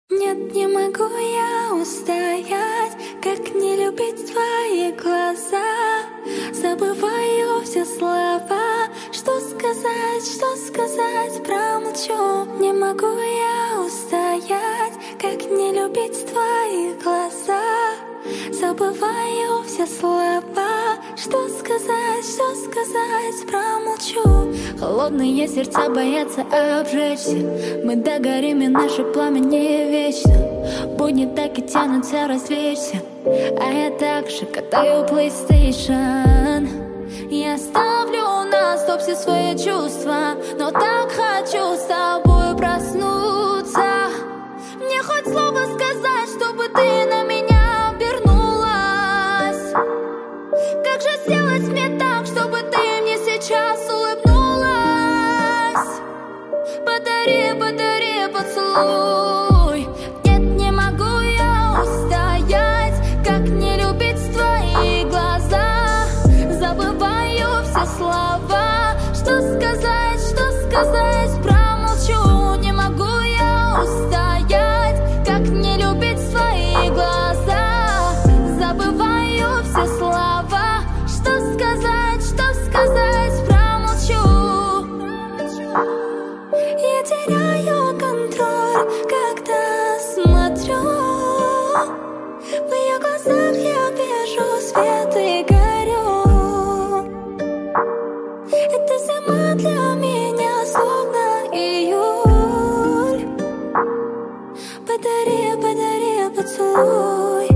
Нет, не могу я устоять, как не любить твои глаза. Забываю все слова, что сказать, промолчу. Не могу я устоять, как не любить твои глаза. Забываю все слова, что сказать, промолчу. Холодные сердца боятся обжечься. Мы догорим, и наше пламя не вечно. Будни так и тянутся развлечься, а я также катаю PlayStation. Я ставлю на стоп все свои чувства, но так хочу с тобой проснуться. Мне хоть слово сказать, чтобы ты на меня обернулась. Как же сделать мне так, чтобы ты мне сейчас улыбнулась? Подари поцелуй. Нет, не могу я устоять, как не любить твои глаза. Забываю все слова, что сказать, промолчу. Не могу я устоять, как не любить твои глаза. Забываю все слова, что сказать, промолчу. Я теряю контроль, когда смотрю. В ее глазах я вижу свет и горю. Эта зима для меня словно июль. Подари поцелуй.